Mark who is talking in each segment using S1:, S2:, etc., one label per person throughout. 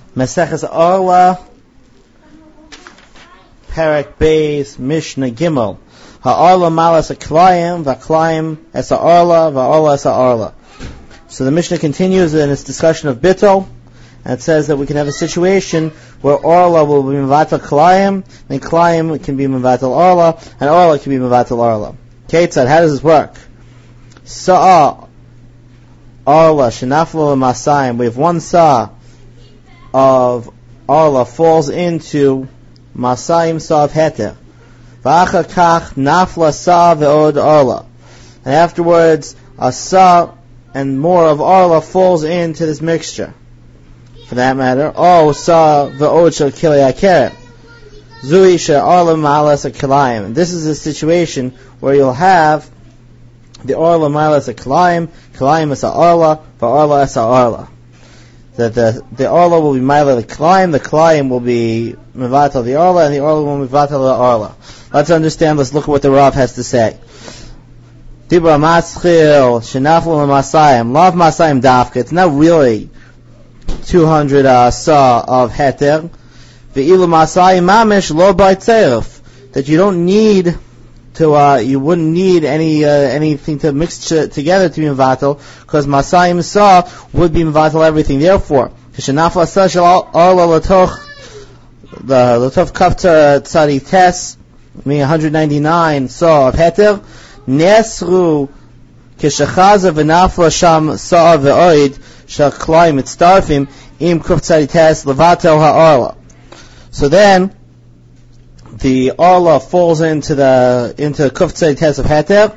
S1: Maseches Orla, Perek Beis, Mishnah Gimel. Ha'orla malas ha'klayim, va'klayim es ha'orla, va'orla es ha'orla. So the Mishnah continues in its discussion of bittul, and it says that we can have a situation where orla will be mevatel klayim, and klayim can be mevatel orla, and orla can be mevatel orla. Ketzad, how does this work? Sa'a orla shenaflu masayim. We have one saw of orla falls into masayim saw of heter. V'achar kach nafla saw ve'od orla. And afterwards, a saw and more of orla falls into this mixture. For that matter, saw ve'od shel kilei hakerem. Zui she'orla malas ha'kilayim. This is a situation where you'll have the orla malas ha'kilayim, kilayim es ha'orla, va'orla es ha'orla. That the orla will be mila the kilayim will be mevatel the orla, and the orla will be mevatel the orla. Let's understand, let's look at what the Rav has to say. Dibra maschil, shenaflu masayim, lav masayim dafka. It's not really 200 saw of heter. Ve'ilu masayim mamish lo b'tzeref. That you don't need to, you wouldn't need anything to mix together to be mevatel, because masayim saw would be mevatel everything. Therefore, shenafla saw shel orla latoch, the latoch kaftar tzadi tes, meaning 199 saw of heter, nesru keshechaza v'nafla sham saw ve'oid shel klayim mitztarfim im kuf tzadi tes levatel ha'orla. So then the orla falls into kuf tzadi tes of heter,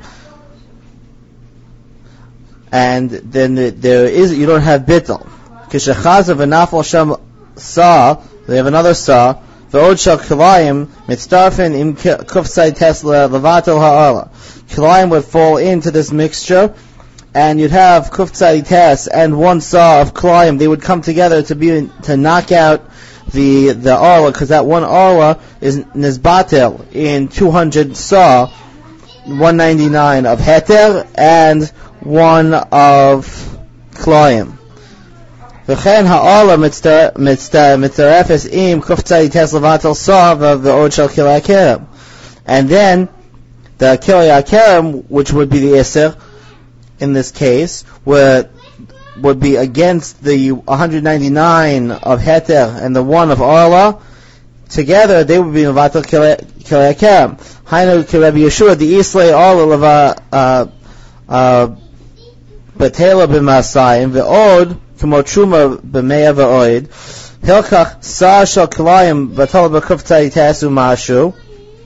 S1: and then you don't have bittul. Keshechaza v'nafla sham saw, they have another saw. Ve'od shel kilayim mitzdarfen im kuf tzadi tes levatel ha'orla. Kilayim would fall into this mixture, and you'd have kuf tzadi tes and one saw of kilayim. They would come together to knock out the orla, because that one orla is nizbatel in 200 saw, 199 of heter and one of kilayim. V'chen ha'orla mitzarefes im kuf tzadi tes levatel saw ve'od shel kilei hakerem. And then the kilei hakerem, which would be the iser in this case, would be against the 199 of heter and the one of orla. Together they would be mevatel kilei hakerem. Hainu ki Rabbi Yeshua the islay orla leva batela b'masayim ve'od k'mo truma b'meya ve'oid hilkach sa shel kilayim batela b'kuf tzadi tes u'mashu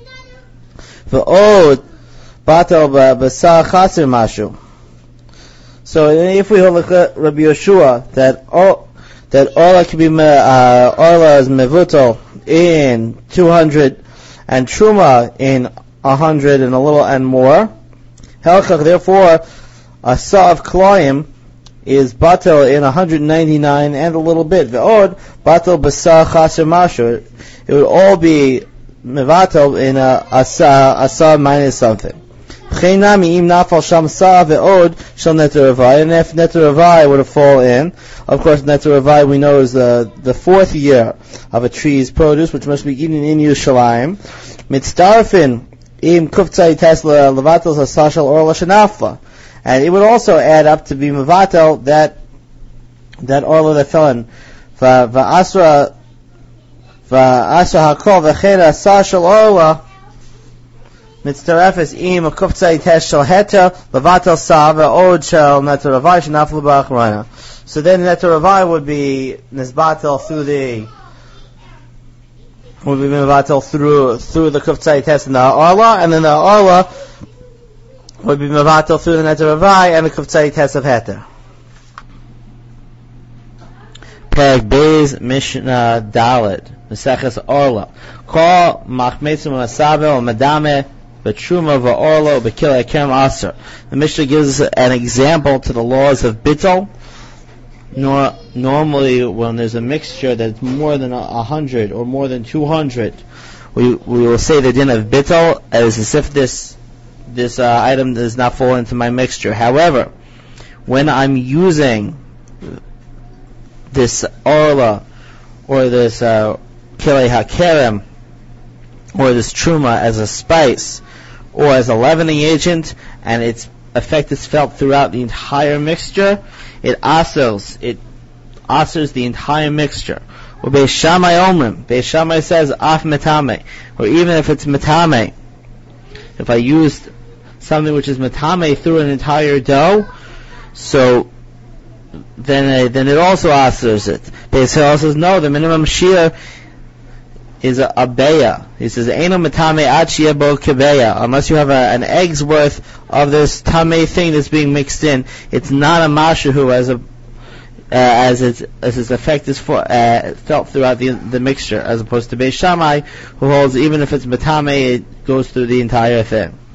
S1: ve'od batel b'sa chaser mashu. So if we look at Rabbi Yeshua that orla can be orla is mevutal in 200 and truma in 100 and a little and more, helkach therefore a saw of kilayim is batel in 199 and a little bit. Ve'od batel b'sa chaser mashu. It would all be mevatel in a saw minus something. Chaynami im nafal sham saw ve'od shel neter ravai. And if neter ravai were to fall in, of course neter ravai we know is the fourth year of a tree's produce, which must be eaten in Yerushalayim. Mitzdarfin im kuf tzadi tes levatel hasa shel orla shenafla. And it would also add up to be mevatel that orla that fell in. Va'asra hakol v'chein hasa shel orla mitzarefes im kuf tzadi tes shel heter levatel sa ve'od shel neter ravai shenaflu ba'achrona. So then neter ravai would be nizbatel through the kuf tzadi tes and the orla, and then the orla would be mevatel through the neter ravai and the kuf tzadi tes of heter. Perek Beis Mishnah Dalet Maseches Orla Kol machmetzim masabel madame b'truma v'orla b'kilei hakerem aser. The Mishnah gives an example to the laws of bittul. Normally, when there's a mixture that's more than 100 or more than 200, we will say the din of bittul as if this item does not fall into my mixture. However, when I'm using this orla or this kilei hakerem, or this truma as a spice, or as a leavening agent, and its effect is felt throughout the entire mixture, it asers the entire mixture. Or Beis Shammai omrim, Beis Shammai says af metame, or even if it's metame, if I used something which is metame through an entire dough, so then it also asers it. Beis Hillel says no, the minimum shear is a beya. He says eino metame ad sheyeh bo kebeya, unless you have an egg's worth of this tamei thing that's being mixed in, it's not a mashahu as its effect is felt throughout the mixture, as opposed to Beis Shammai, who holds even if it's metame, it goes through the entire thing.